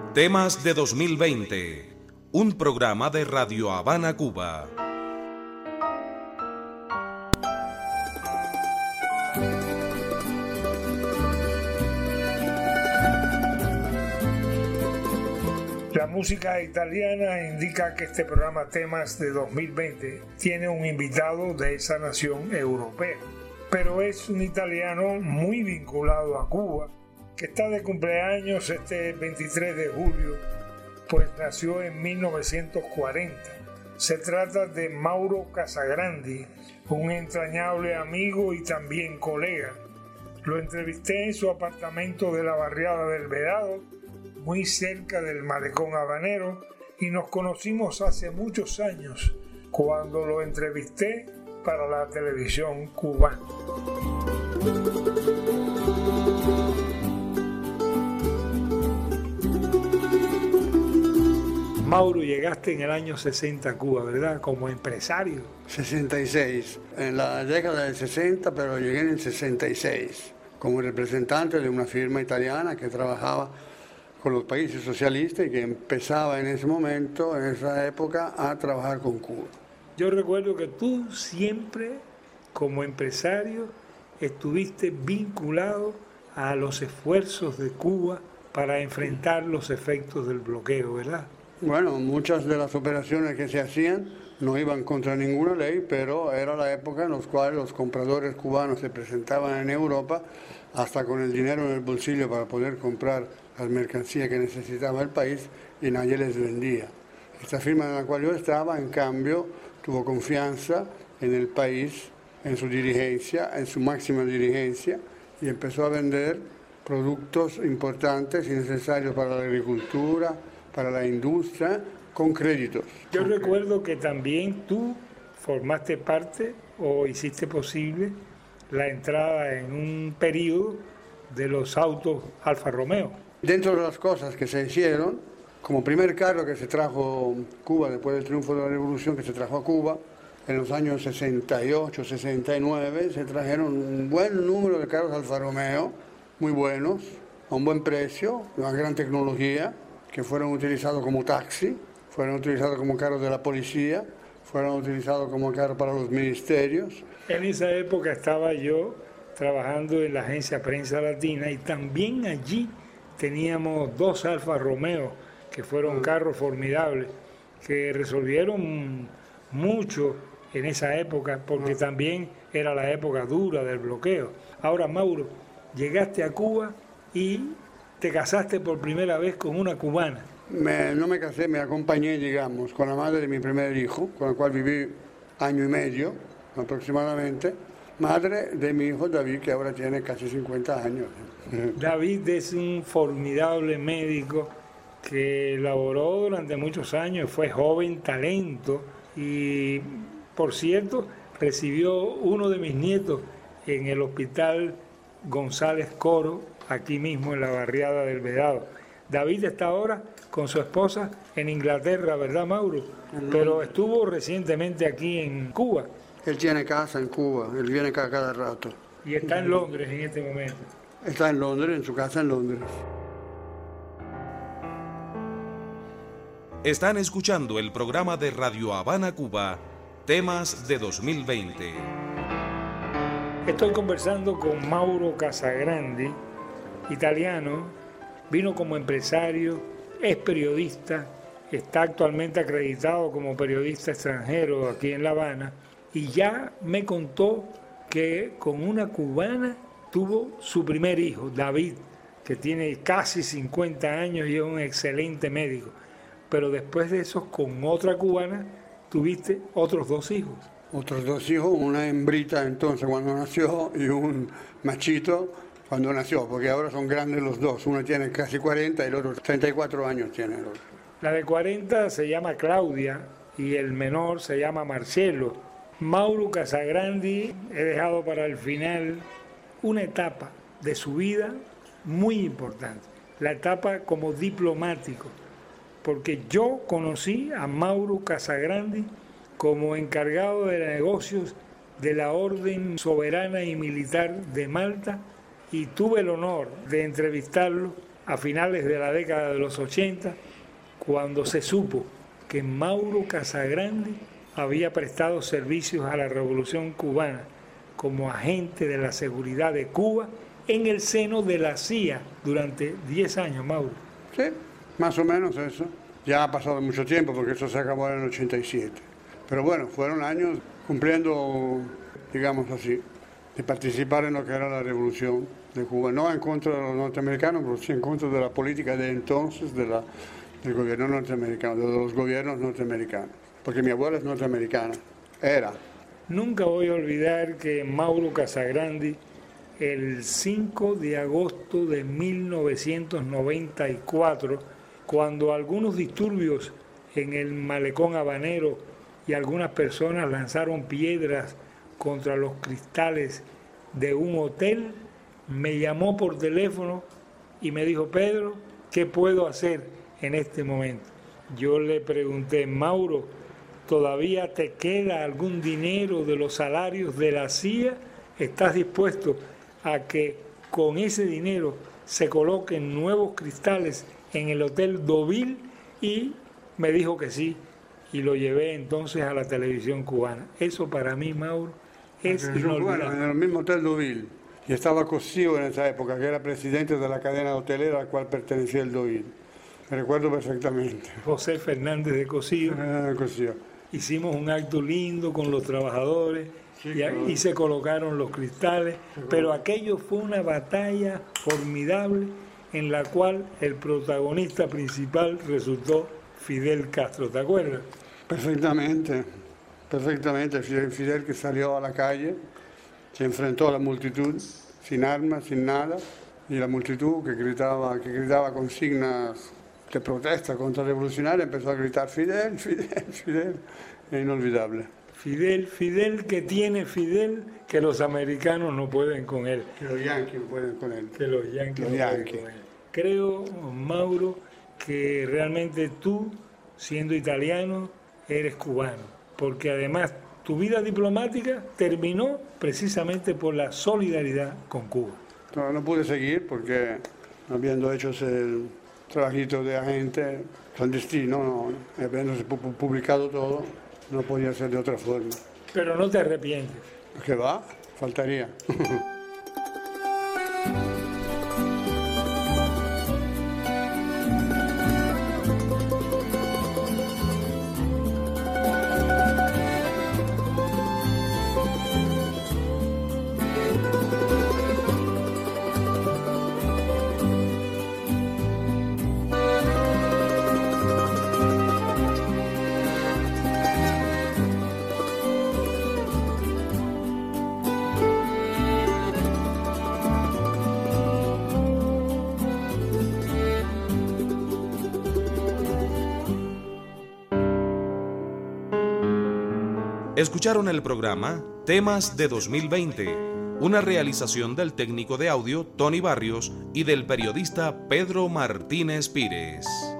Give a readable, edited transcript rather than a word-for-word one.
Temas de 2020, un programa de Radio Habana, Cuba. La música italiana indica que este programa Temas de 2020 tiene un invitado de esa nación europea, pero es un italiano muy vinculado a Cuba, que está de cumpleaños este 23 de julio, pues nació en 1940. Se trata de Mauro Casagrandi, un entrañable amigo y también colega. Lo entrevisté en su apartamento de la barriada del Vedado, muy cerca del malecón habanero, y nos conocimos hace muchos años, cuando lo entrevisté para la televisión cubana. Mauro, llegaste en el año 60 a Cuba, ¿verdad? Como empresario. 66, en la década del 60, pero llegué en el 66, como representante de una firma italiana que trabajaba con los países socialistas y que empezaba en ese momento, en esa época, a trabajar con Cuba. Yo recuerdo que tú siempre, como empresario, estuviste vinculado a los esfuerzos de Cuba para enfrentar los efectos del bloqueo, ¿verdad? Bueno, muchas de las operaciones que se hacían no iban contra ninguna ley, pero era la época en la cual los compradores cubanos se presentaban en Europa hasta con el dinero en el bolsillo para poder comprar las mercancías que necesitaba el país y nadie les vendía. Esta firma en la cual yo estaba, en cambio, tuvo confianza en el país, en su dirigencia, en su máxima dirigencia, y empezó a vender productos importantes y necesarios para la agricultura, para la industria, con créditos. Yo recuerdo que también tú formaste parte o hiciste posible la entrada en un periodo de los autos Alfa Romeo. Dentro de las cosas que se hicieron, como primer carro que se trajo a Cuba después del triunfo de la Revolución, que se trajo a Cuba, en los años 68, 69, se trajeron un buen número de carros Alfa Romeo, muy buenos, a un buen precio, una gran tecnología, que fueron utilizados como taxi, fueron utilizados como carros de la policía, fueron utilizados como carros para los ministerios. En esa época estaba yo trabajando en la agencia Prensa Latina y también allí teníamos dos Alfa Romeo, que fueron carros formidables, que resolvieron mucho en esa época, porque también era la época dura del bloqueo. Ahora, Mauro, llegaste a Cuba y te casaste por primera vez con una cubana. No me casé, me acompañé, digamos, con la madre de mi primer hijo, con la cual viví año y medio aproximadamente, madre de mi hijo David, que ahora tiene casi 50 años. David es un formidable médico que laboró durante muchos años, fue joven talento y, por cierto, recibió uno de mis nietos en el hospital González Coro, aquí mismo en la barriada del Vedado. David está ahora con su esposa en Inglaterra, ¿verdad, Mauro? Pero estuvo recientemente aquí en Cuba. Él tiene casa en Cuba, él viene acá cada rato. Y está en Londres en este momento. Está en Londres, en su casa en Londres. Están escuchando el programa de Radio Habana, Cuba, Temas de 2020. Estoy conversando con Mauro Casagrandi, italiano, vino como empresario, es periodista, está actualmente acreditado como periodista extranjero aquí en La Habana y ya me contó que con una cubana tuvo su primer hijo, David, que tiene casi 50 años y es un excelente médico. Pero después de eso, con otra cubana, tuviste otros dos hijos. Otros dos hijos, una hembrita entonces cuando nació y un machito cuando nació, porque ahora son grandes los dos. Uno tiene casi 40 y el otro 34 años tiene el otro. La de 40 se llama Claudia y el menor se llama Marcelo. Mauro Casagrandi, he dejado para el final una etapa de su vida muy importante, la etapa como diplomático, porque yo conocí a Mauro Casagrandi como encargado de negocios de la Orden Soberana y Militar de Malta y tuve el honor de entrevistarlo a finales de la década de los 80, cuando se supo que Mauro Casagrande había prestado servicios a la Revolución Cubana como agente de la seguridad de Cuba en el seno de la CIA durante 10 años, Mauro. Sí, más o menos eso. Ya ha pasado mucho tiempo porque eso se acabó en el 87. Pero bueno, fueron años cumpliendo, digamos así, de participar en lo que era la Revolución de Cuba. No en contra de los norteamericanos, pero sí en contra de la política de entonces del gobierno norteamericano, de los gobiernos norteamericanos. Porque mi abuela es norteamericana, era. Nunca voy a olvidar que Mauro Casagrande, el 5 de agosto de 1994, cuando algunos disturbios en el malecón habanero y algunas personas lanzaron piedras contra los cristales de un hotel, me llamó por teléfono y me dijo: Pedro, ¿qué puedo hacer en este momento? Yo le pregunté: Mauro, ¿todavía te queda algún dinero de los salarios de la CIA? ¿Estás dispuesto a que con ese dinero se coloquen nuevos cristales en el Hotel Deauville? Y me dijo que sí, y lo llevé entonces a la televisión cubana. Eso para mí, Mauro, es inolvidable. Bueno, en el mismo Hotel Deauville, y estaba Cosío en esa época, que era presidente de la cadena hotelera al cual pertenecía el Deauville. Me recuerdo perfectamente. José Fernández de Cosío. Cosío. Hicimos un acto lindo con los trabajadores, sí, y se colocaron los cristales, sí, pero aquello fue una batalla formidable en la cual el protagonista principal resultó Fidel Castro, ¿te acuerdas? Perfectamente, perfectamente. Fidel que salió a la calle, se enfrentó a la multitud, sin armas, sin nada, y la multitud que gritaba consignas de protesta contra el revolucionario, empezó a gritar: Fidel, Fidel, Fidel. Es inolvidable. Fidel, Fidel, que tiene Fidel, que los americanos no pueden con él. Que los yanquis pueden con él. Que los yanquis no pueden con él. Creo, Mauro, que realmente tú, siendo italiano, eres cubano, porque además tu vida diplomática terminó precisamente por la solidaridad con Cuba. No pude seguir porque, habiendo hecho ese trabajito de agente clandestino, habiéndose publicado todo, no podía ser de otra forma. Pero no te arrepientes. ¿Qué va? Faltaría. Escucharon el programa Temas de 2020, una realización del técnico de audio Tony Barrios y del periodista Pedro Martínez Pírez.